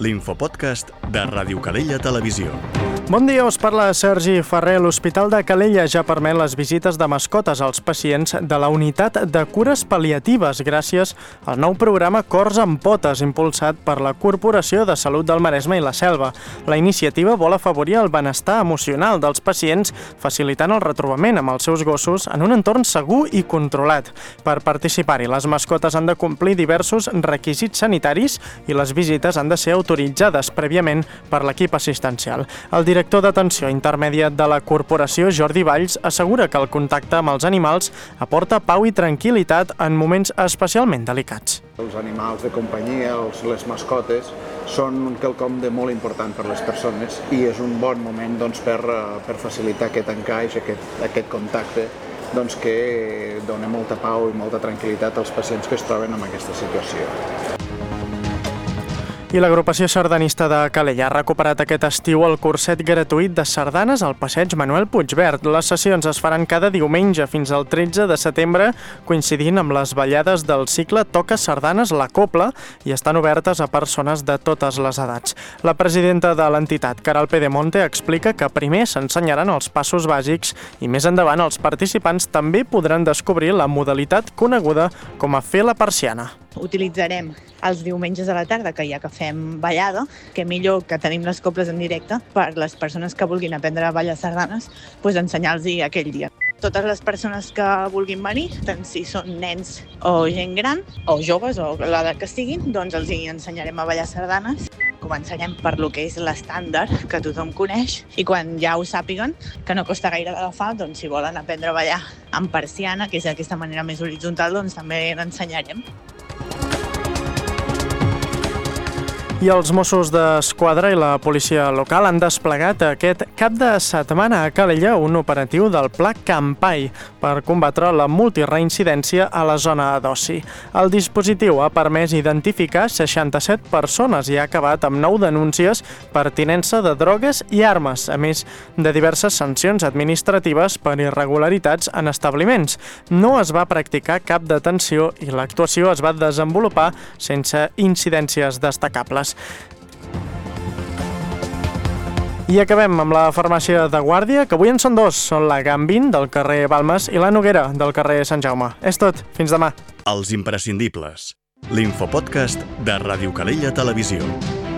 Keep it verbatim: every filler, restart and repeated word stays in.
l'infopodcast de Ràdio Calella Televisió. Bon dia, us parla Sergi Ferrer. L'Hospital de Calella ja permet les visites de mascotes als pacients de la unitat de cures pal·liatives gràcies al nou programa Cors amb Potes, impulsat per la Corporació de Salut del Maresme i la Selva. La iniciativa vol afavorir el benestar emocional dels pacients, facilitant el retrobament amb els seus gossos en un entorn segur i controlat. Per participar-hi, les mascotes han de complir diversos requisits sanitaris i les visites han de ser autoritzades prèviament per l'equip assistencial. El director d'atenció intermèdia de la corporació, Jordi Valls, assegura que el contacte amb els animals aporta pau i tranquil·litat en moments especialment delicats. Els animals de companyia, els, les mascotes, són quelcom de molt important per les persones i és un bon moment doncs, per, per facilitar aquest encaix, aquest, aquest contacte doncs, que dona molta pau i molta tranquil·litat als pacients que es troben en aquesta situació. I l'agrupació sardanista de Calella ha recuperat aquest estiu el curset gratuït de sardanes al passeig Manuel Puigverd. Les sessions es faran cada diumenge fins al tretze de setembre, coincidint amb les ballades del cicle Toca Sardanes la Copla i estan obertes a persones de totes les edats. La presidenta de l'entitat, Caral Pedemonte, explica que primer s'ensenyaran els passos bàsics i més endavant els participants també podran descobrir la modalitat coneguda com a fer la persiana. Utilitzarem els diumenges a la tarda, que ja que fem ballada, que millor que tenim les coples en directe, per les persones que vulguin aprendre a ballar sardanes, doncs ensenyar-los aquell dia. Totes les persones que vulguin venir, tant si són nens o gent gran, o joves, o l'edat que estiguin, doncs els hi ensenyarem a ballar sardanes. Començarem per lo que és l'estàndard, que tothom coneix, i quan ja ho sàpiguen, que no costa gaire d'agafar, doncs si volen aprendre a ballar en persiana, que és d'aquesta manera més horitzontal, doncs també l'ensenyarem. I els Mossos d'Esquadra i la policia local han desplegat aquest cap de setmana a Calella un operatiu del Pla Campai per combatre la multireincidència a la zona d'oci. El dispositiu ha permès identificar seixanta-set persones i ha acabat amb nou denúncies per tinença de drogues i armes, a més de diverses sancions administratives per irregularitats en establiments. No es va practicar cap detenció i l'actuació es va desenvolupar sense incidències destacables. I acabem amb la farmàcia de Guàrdia, que avui en són dos. Són la Gambin, del carrer Balmes, i la Noguera, del carrer Sant Jaume. És tot. Fins demà. Els imprescindibles. L'infopodcast de Ràdio Calella Televisió.